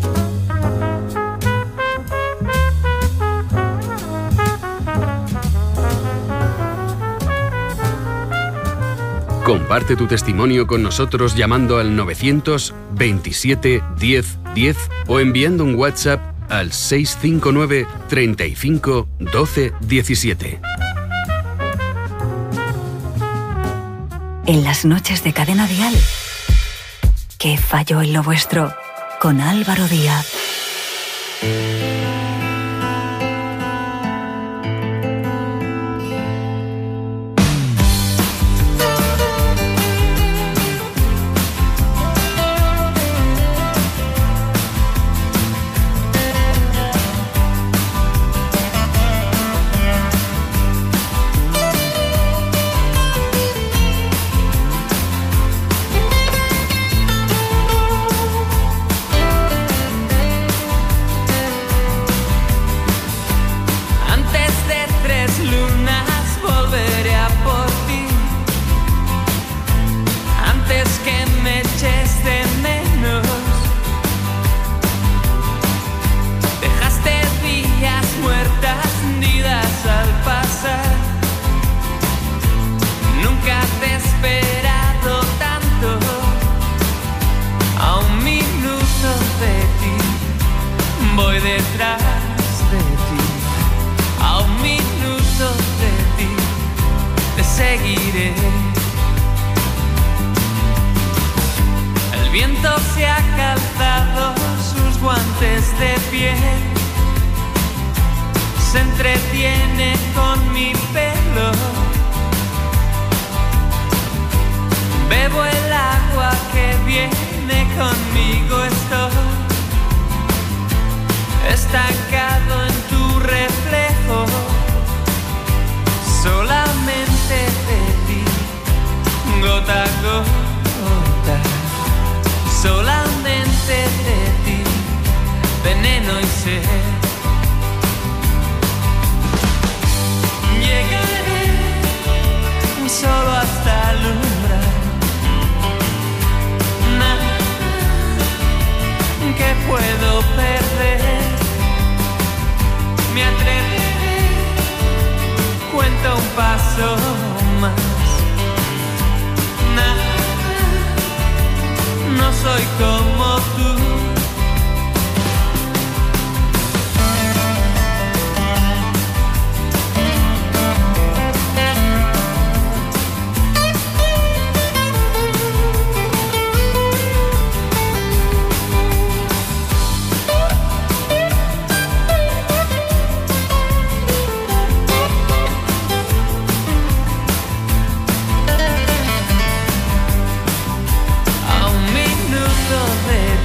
Comparte tu testimonio con nosotros llamando al novecientos veintisiete diez diez o enviando un WhatsApp al seis cinco nueve treinta y cinco doce diecisiete. En las noches de Cadena Dial, ¿qué falló en lo vuestro? Con Álvaro Díaz.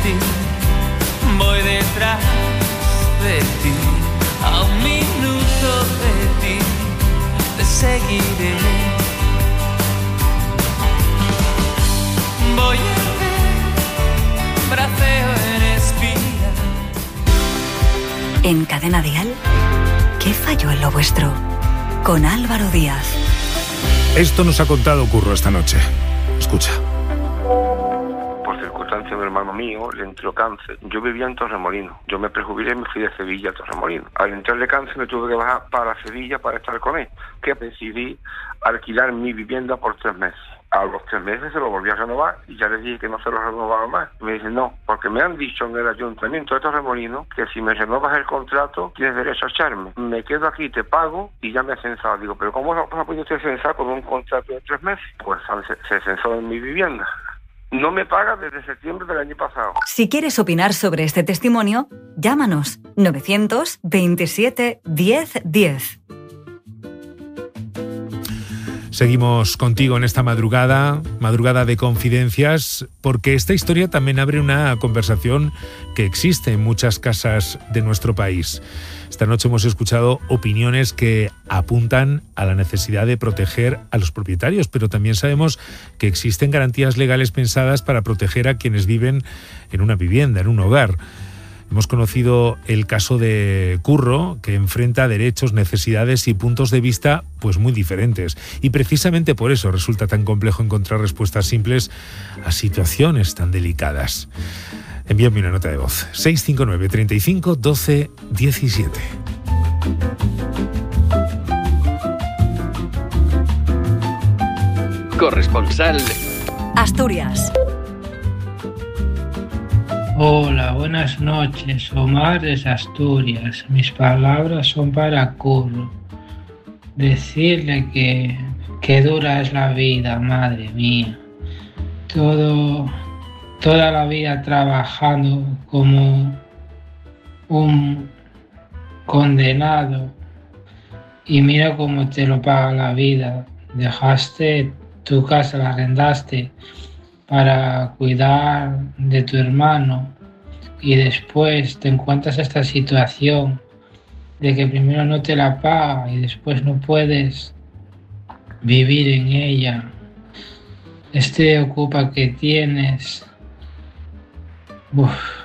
ti, voy detrás de ti, a un minuto de ti, te seguiré. Voy a ver, braceo en espía. En Cadena Dial, ¿qué falló en lo vuestro? Con Álvaro Díaz. Esto nos ha contado Curro esta noche. Escucha. Por circunstancia, mi hermano mío le entró cáncer. Yo vivía en Torremolinos. Yo me prejubilé y me fui de Sevilla a Torremolinos. Al entrarle cáncer me tuve que bajar para Sevilla para estar con él. Que decidí alquilar mi vivienda por tres meses. A los tres meses se lo volví a renovar y ya le dije que no se lo renovaba más. Me dice no, porque me han dicho en el ayuntamiento de Torremolinos que si me renovas el contrato tienes derecho a echarme. Me quedo aquí, te pago y ya me he censado. Digo, pero ¿cómo no ha podido usted censar con un contrato de tres meses? Pues se censó en mi vivienda. No me paga desde septiembre del año pasado. Si quieres opinar sobre este testimonio, llámanos novecientos veintisiete diez diez. Seguimos contigo en esta madrugada, madrugada de confidencias, porque esta historia también abre una conversación que existe en muchas casas de nuestro país. Esta noche hemos escuchado opiniones que apuntan a la necesidad de proteger a los propietarios, pero también sabemos que existen garantías legales pensadas para proteger a quienes viven en una vivienda, en un hogar. Hemos conocido el caso de Curro, que enfrenta derechos, necesidades y puntos de vista pues muy diferentes. Y precisamente por eso resulta tan complejo encontrar respuestas simples a situaciones tan delicadas. Envíame una nota de voz. seis cinco nueve, treinta y cinco, doce, diecisiete. Corresponsal Asturias. Hola, buenas noches. Omar desde Asturias. Mis palabras son para Curro. Decirle que, que dura es la vida, madre mía. Todo, toda la vida trabajando como un condenado. Y mira cómo te lo paga la vida. Dejaste tu casa, la arrendaste para cuidar de tu hermano y después te encuentras esta situación de que primero no te la paga y después no puedes vivir en ella. Este ocupa que tienes, uf,